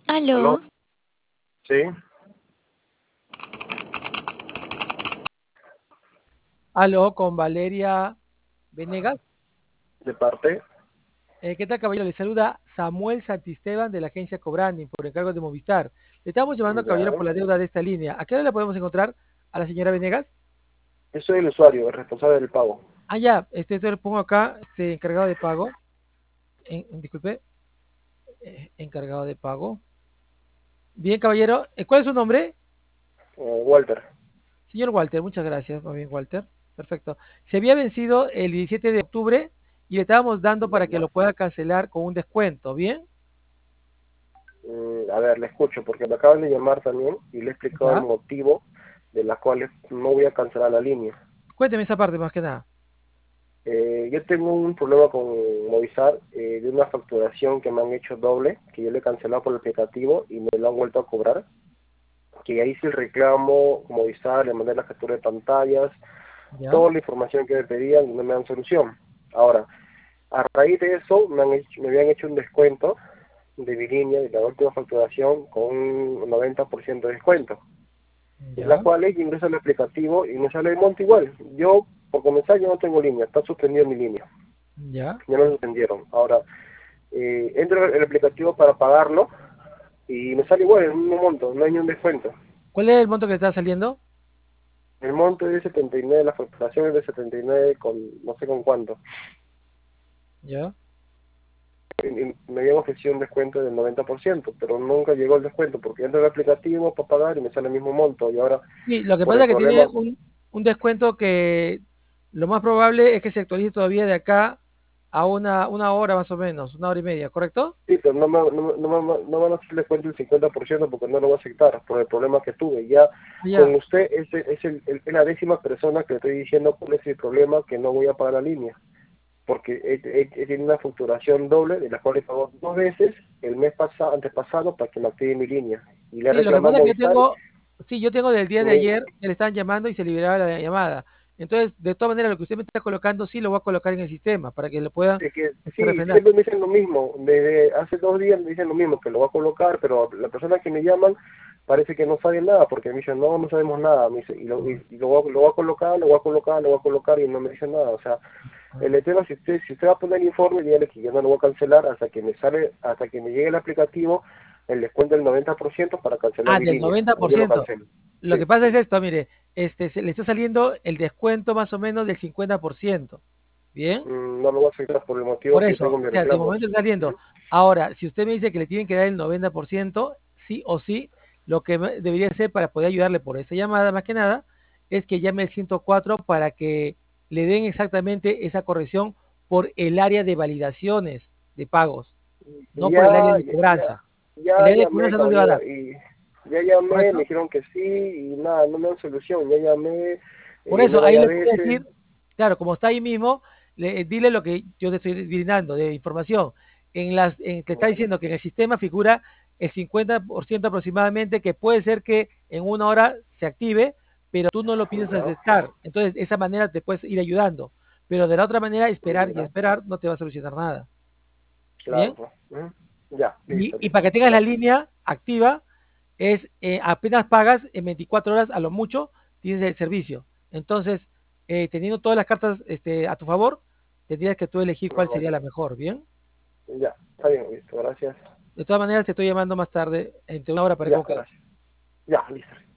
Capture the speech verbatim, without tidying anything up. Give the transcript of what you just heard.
¿Aló? ¿Aló? Sí, Aló, con Valeria Venegas. de parte. Eh, ¿qué tal, caballero? Le saluda Samuel Santisteban de la agencia Cobrani por encargo de Movistar. Le estamos llamando, caballero, por Ya. la deuda de esta línea. ¿A qué hora le podemos encontrar a la señora Venegas? Yo soy el usuario, el responsable del pago. Ah, ya, este, este lo pongo acá, este, encargado de pago. En- en- disculpe, eh, encargado de pago. Bien, caballero, eh, ¿cuál es su nombre? Eh, Walter. Señor Walter, muchas gracias, muy bien, Walter. Perfecto. Se había vencido el diecisiete de octubre y le estábamos dando para que Ya. lo pueda cancelar con un descuento, ¿bien? Mm, a ver, le escucho, porque me acaban de llamar también y le he explicado el Ya. motivo de la cual no voy a cancelar la línea. Cuénteme esa parte más que nada. Eh, yo tengo un problema con Movistar eh, de una facturación que me han hecho doble, que yo le he cancelado por el aplicativo y me lo han vuelto a cobrar. Que ya hice el reclamo, Movistar, le mandé la captura de pantallas, Ya. toda la información que me pedían y no me dan solución. Ahora, a raíz de eso, me, han hecho- me habían hecho un descuento de mi línea de la última facturación con un noventa por ciento de descuento. En la Ya. cual ella ingresa el aplicativo y me sale el monto igual. Yo, por comenzar, yo no tengo línea, está suspendido mi línea. Ya. Ya me suspendieron. Ahora, eh, entro en el aplicativo para pagarlo y me sale igual, el mismo monto, no hay ni un descuento. ¿Cuál es el monto que está saliendo? El monto es de setenta y nueve, la facturación es de setenta y nueve con no sé con cuánto. Ya. Y- y me habían ofrecido un descuento del noventa por ciento, pero nunca llegó el descuento porque entro en el aplicativo para pagar y me sale el mismo monto. Y ahora, Sí, lo que por pasa el es que tiene problema, un, un descuento que lo más probable es que se actualice todavía de acá a una, una hora más o menos, una hora y media, ¿correcto? sí, pero no me, no, me- no, me- no van a hacer descuento el cincuenta por ciento porque no lo voy a aceptar por el problema que tuve. Ya Ah, con ya. usted es, es, el, el- es la décima persona que le estoy diciendo cuál es el problema, que no voy a pagar la línea. Porque he, he- he tenido una facturación doble, de la cual he pagado dos veces el mes pasado, antepasado, para que me active mi línea. Y le he Sí, lo que reclamado pasa a es que yo Movistar tengo, sí, yo tengo del y día de me, ayer que le estaban llamando y se liberaba la llamada. Entonces, de todas maneras, lo que usted me está colocando, sí lo voy a colocar en el sistema para que lo pueda es que este, sí, refrendar. siempre me dicen lo mismo. Desde hace dos días me dicen lo mismo, que lo va a colocar, pero la persona que me llaman parece que no sabe nada, porque me dicen, no, no sabemos nada. Me dice, y lo, y, y lo, voy a, lo voy a colocar, lo voy a colocar, lo voy a colocar, y no me dicen nada. O sea, el tema, si usted, si usted va a poner el informe, dígale que yo no lo voy a cancelar hasta que me sale, hasta que me llegue el aplicativo, el descuento del noventa por ciento para cancelar Ah, mi del línea. noventa O por yo lo ciento. cancelo. Lo Sí. que pasa es esto, mire, este, se le está saliendo el descuento más o menos del cincuenta por ciento. ¿Bien? Mm, no lo voy a aceptar por el motivo Por que yo eso, tengo o mis sea, de reclamos. momento está saliendo. Ahora, si usted me dice que le tienen que dar el noventa por ciento, sí o sí, lo que me- debería hacer para poder ayudarle por esa llamada, más que nada, es que llame al ciento cuatro para que le den exactamente esa corrección por el área de validaciones de pagos, no por el área Ya, de ya, cobranza. El ya área de llamé, cobranza no le va a caballero, dar, y ya llamé, me ¿correcto? dijeron que sí, y nada, no me dan solución. Ya llamé Por eh, eso, nueve ahí a le puede veces. decir, claro, como está ahí mismo, le, dile lo que yo te estoy brindando de información. En las, en, te está diciendo que en el sistema figura el cincuenta por ciento aproximadamente, que puede ser que en una hora se active, pero tú no lo pides Ya, aceptar. Entonces, de esa manera te puedes ir ayudando. Pero de la otra manera, esperar y ya, esperar no te va a solucionar nada. claro, ¿Bien? pues. Ujú. Ya, Y, listo, y para listo, que tengas la gracias. línea activa, es eh, apenas pagas en veinticuatro horas a lo mucho, tienes el servicio. Entonces, eh, teniendo todas las cartas este, a tu favor, tendrías que tú elegir cuál No, sería la mejor, ¿bien? ya, está bien, listo, gracias. De todas maneras, te estoy llamando más tarde, entre una hora para que Ya, vos quedes. gracias. Ya, listo.